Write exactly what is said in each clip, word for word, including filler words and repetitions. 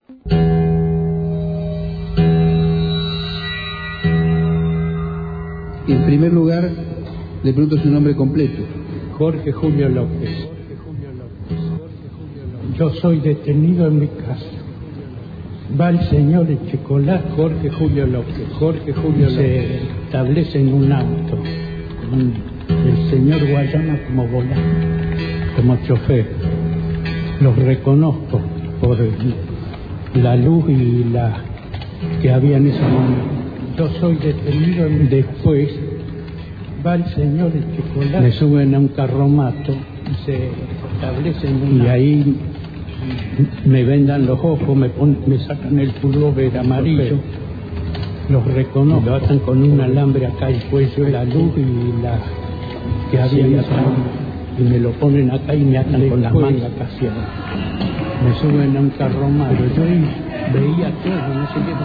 En primer lugar, le pregunto su nombre completo. Jorge Julio López. Yo soy detenido en mi casa. Va el señor Echecolás, Jorge Julio López. Jorge Julio López. Se establece en un auto con el señor Guayana como volante, como chofer. Los reconozco por la luz y la que había en ese momento. Yo soy detenido en... Después va el señor Echecolás, me suben a un carromato y se establece en un... Y ahí me vendan los ojos, me, pon, me sacan el pullover amarillo, los reconozco, lo atan con un alambre acá el cuello, la luz y la que había sí, acá, y me lo ponen acá y me atan con las mangas casi. Me suben a un carromato, yo veía todo, no sé qué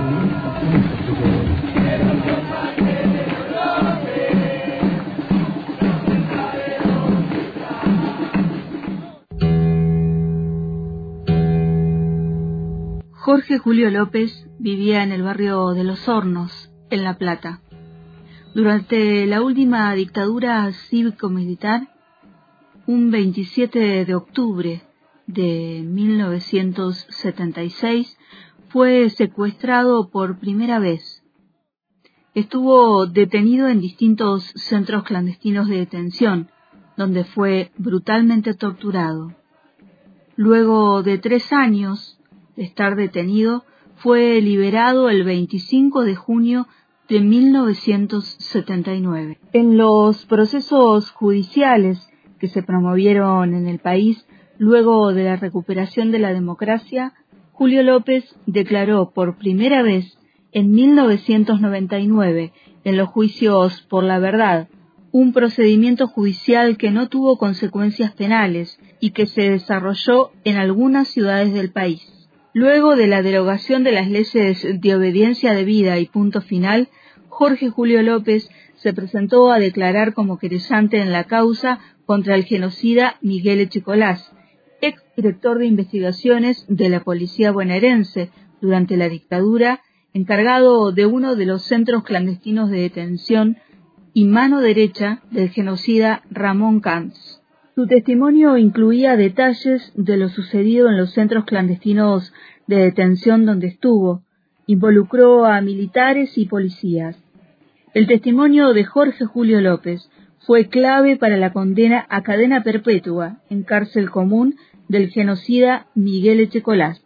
Jorge Julio López vivía en el barrio de Los Hornos, en La Plata. Durante la última dictadura cívico-militar, un veintisiete de octubre de mil novecientos setenta y seis, fue secuestrado por primera vez. Estuvo detenido en distintos centros clandestinos de detención, donde fue brutalmente torturado. Luego de tres años de estar detenido, fue liberado el veinticinco de junio de mil novecientos setenta y nueve. En los procesos judiciales que se promovieron en el país luego de la recuperación de la democracia, Julio López declaró por primera vez en mil novecientos noventa y nueve en los juicios por la verdad, un procedimiento judicial que no tuvo consecuencias penales y que se desarrolló en algunas ciudades del país. Luego de la derogación de las leyes de obediencia debida y punto final, Jorge Julio López se presentó a declarar como querellante en la causa contra el genocida Miguel Echecolás, ex director de investigaciones de la policía bonaerense durante la dictadura, encargado de uno de los centros clandestinos de detención y mano derecha del genocida Ramón Camps. Su testimonio incluía detalles de lo sucedido en los centros clandestinos de detención donde estuvo. Involucró a militares y policías. El testimonio de Jorge Julio López fue clave para la condena a cadena perpetua en cárcel común del genocida Miguel Echecolás.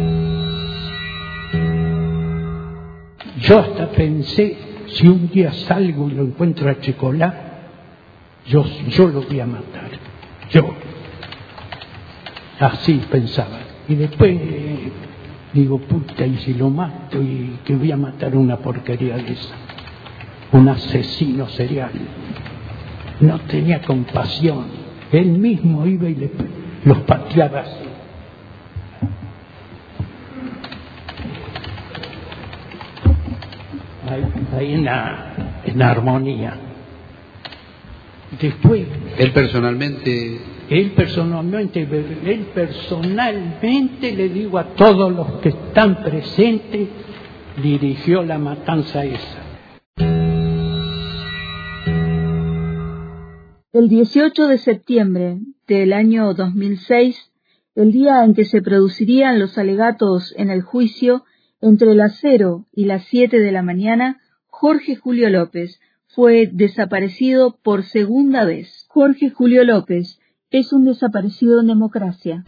Yo hasta pensé, si un día salgo y lo encuentro a Echecolás, yo, yo lo voy a matar. Yo. Así pensaba. Y después digo, puta, y si lo mato, y que voy a matar una porquería de esa. Un asesino serial. No tenía compasión. Él mismo iba y le, los pateaba así. Ahí, ahí en, la, en la armonía. Después, él personalmente, él personalmente, él personalmente le digo a todos los que están presentes, dirigió la matanza esa. El dieciocho de septiembre del año dos mil seis, el día en que se producirían los alegatos en el juicio, entre las cero y las siete de la mañana, Jorge Julio López fue desaparecido por segunda vez. Jorge Julio López es un desaparecido en democracia.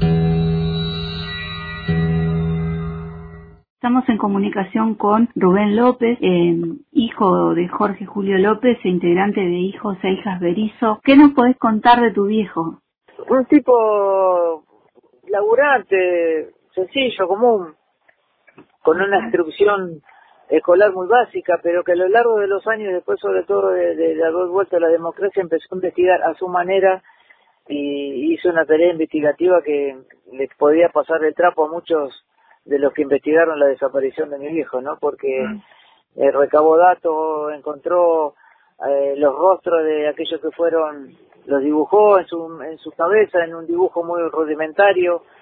Estamos en comunicación con Rubén López, eh, hijo de Jorge Julio López e integrante de Hijos e Hijas Berizo. ¿Qué nos podés contar de tu viejo? Un tipo laburante, sencillo, común, con una instrucción escolar muy básica, pero que a lo largo de los años, después sobre todo de, de la vuelta a la democracia, empezó a investigar a su manera y hizo una tarea investigativa que les podía pasar el trapo a muchos de los que investigaron la desaparición de mi viejo, ¿no? Porque mm. eh, recabó datos, encontró eh, los rostros de aquellos que fueron, los dibujó en su en su cabeza, en un dibujo muy rudimentario,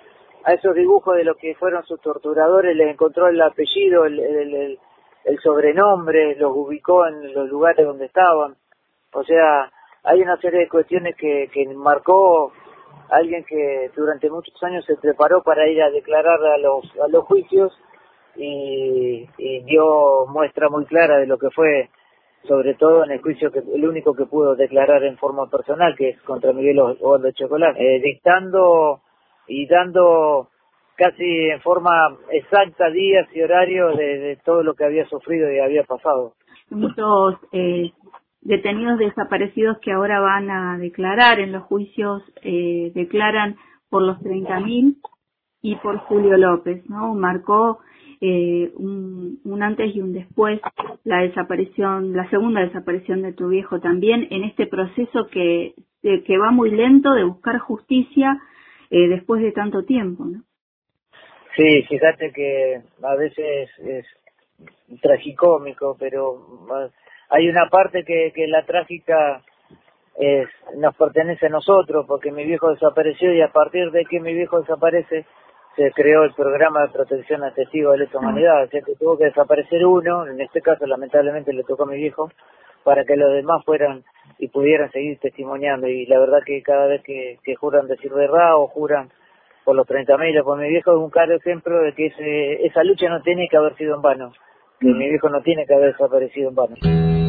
a esos dibujos de lo que fueron sus torturadores, les encontró el apellido, el, el, el, el sobrenombre, los ubicó en los lugares donde estaban. O sea, hay una serie de cuestiones que, que marcó a alguien que durante muchos años se preparó para ir a declarar a los, a los juicios y, y dio muestra muy clara de lo que fue, sobre todo en el juicio, que el único que pudo declarar en forma personal, que es contra Miguel Osvaldo Echecolás, eh, dictando y dando casi en forma exacta días y horarios de, de todo lo que había sufrido y había pasado. Muchos eh, detenidos desaparecidos que ahora van a declarar en los juicios, eh, declaran por los treinta mil y por Julio López, ¿no? Marcó eh, un, un antes y un después la desaparición, la segunda desaparición de tu viejo también, en este proceso que, de, que va muy lento de buscar justicia eh, después de tanto tiempo, ¿no? Sí, fíjate que a veces es tragicómico, pero hay una parte que, que la trágica es, nos pertenece a nosotros, porque mi viejo desapareció y a partir de que mi viejo desaparece se creó el programa de protección a testigos de lesa humanidad, o sea que tuvo que desaparecer uno, en este caso lamentablemente le tocó a mi viejo, para que los demás fueran y pudieran seguir testimoniando, y la verdad que cada vez que, que juran decir verdad o juran por los treinta mil, por mi viejo es un claro ejemplo de que ese, esa lucha no tiene que haber sido en vano, que mi viejo no tiene que haber desaparecido en vano.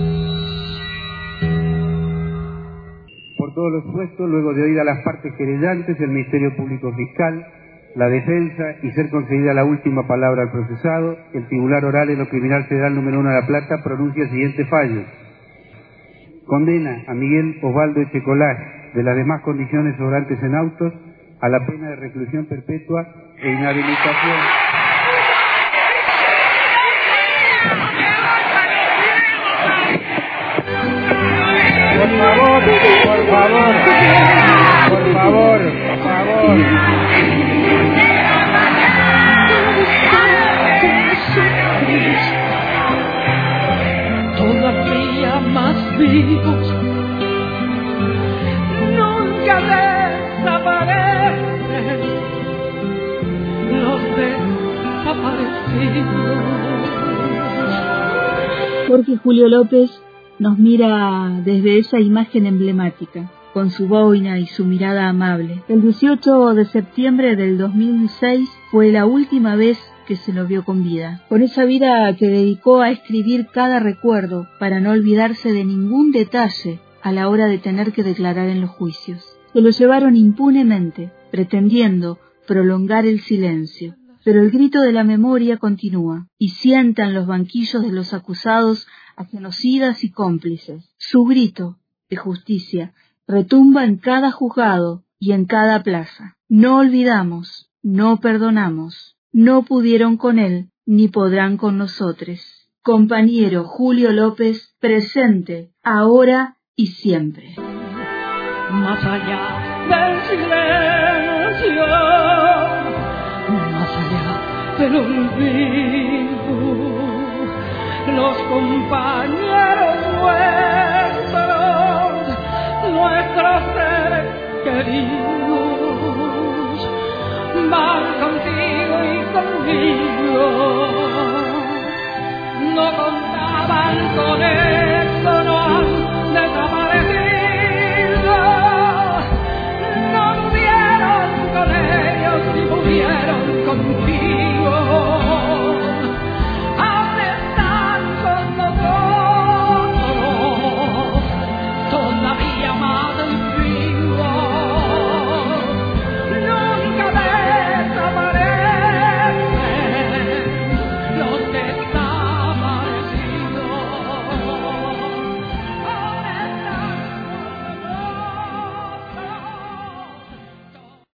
Por todo lo expuesto, luego de oír a las partes querellantes, el Ministerio Público Fiscal, la defensa y ser concedida la última palabra al procesado, el Tribunal Oral en lo Criminal Federal número uno de La Plata pronuncia el siguiente fallo. Condena a Miguel Osvaldo Echecolás, de las demás condiciones sobrantes en autos, a la pena de reclusión perpetua e inhabilitación. Por favor, por favor, por favor, por favor. Todavía más vivos, nunca desaparecen los desaparecidos. Jorge Julio López nos mira desde esa imagen emblemática, con su boina y su mirada amable. El dieciocho de septiembre del dos mil seis fue la última vez que se lo vio con vida. Con esa vida que dedicó a escribir cada recuerdo para no olvidarse de ningún detalle a la hora de tener que declarar en los juicios. Se lo llevaron impunemente, pretendiendo prolongar el silencio. Pero el grito de la memoria continúa y sienta en los banquillos de los acusados a genocidas y cómplices. Su grito de justicia retumba en cada juzgado y en cada plaza. No olvidamos, no perdonamos. No pudieron con él, ni podrán con nosotros. Compañero Julio López, presente, ahora y siempre. Más allá del silencio, más allá del olvido, los compañeros nuestros, nuestros seres queridos, van contigo y conmigo. No contaban con esto, no han desaparecido, no murieron con ellos ni murieron contigo.